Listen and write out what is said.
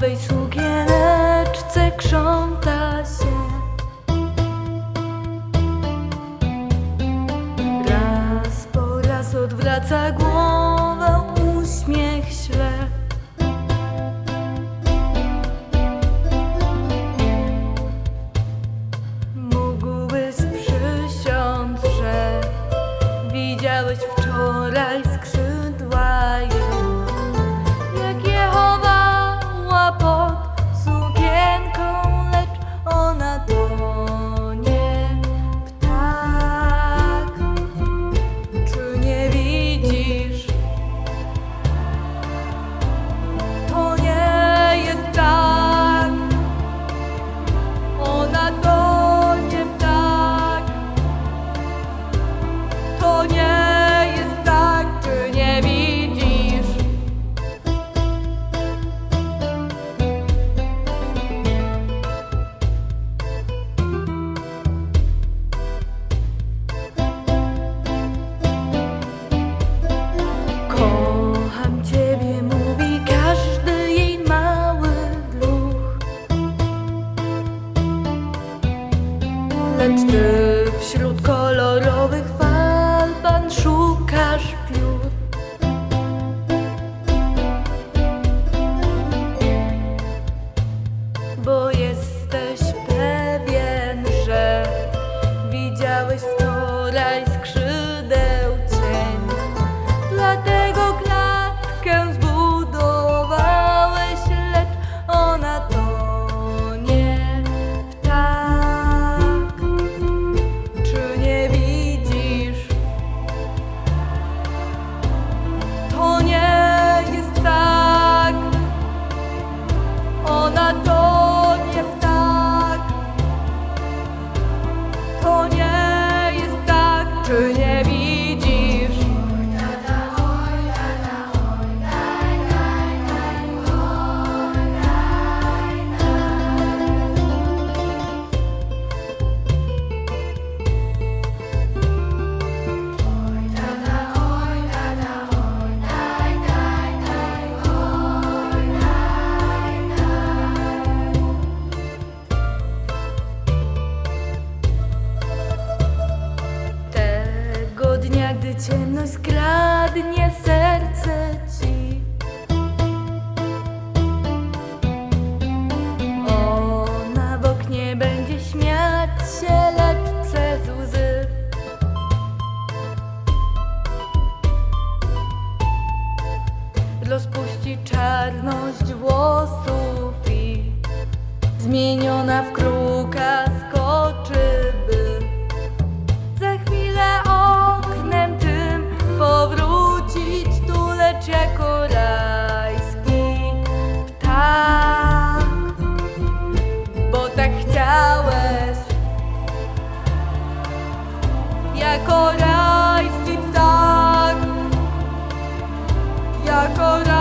różowej sukieneczce krząta się. Raz po raz odwraca głowę, uśmiech śle. Mógłbyś przysiąc, że widziałeś wczoraj skrzydła jej, jak je chowała pod sukienką, lecz ona to nie ptak. Czy nie widzisz? To nie jest tak. Ona to nie ptak. To nie jest tak. Czy nie widzisz? Kocham ciebie, mówi każdy jej mały druh. Lecz ty wśród kolorowych fal pan szukasz piór. Bo jesteś pewien, że widziałeś wczoraj skrzydeł cień. Dlatego klatkę zbudowałeś, lecz ona to nie ptak. Czy nie widzisz? To nie jest tak. Ona to nie ptak. To nie jest tak. Czy nie widzisz? Tego dnia, gdy ciemność skradnie serce ci, ona w oknie będzie śmiać się, lecz przez łzy. Rozpuści czarność włosów i zmieniona w kruka skoczy, by za chwilę oknem tym powrócić tu, lecz jako rajski ptak. Bo tak chciałeś, jako rajski ptak, jako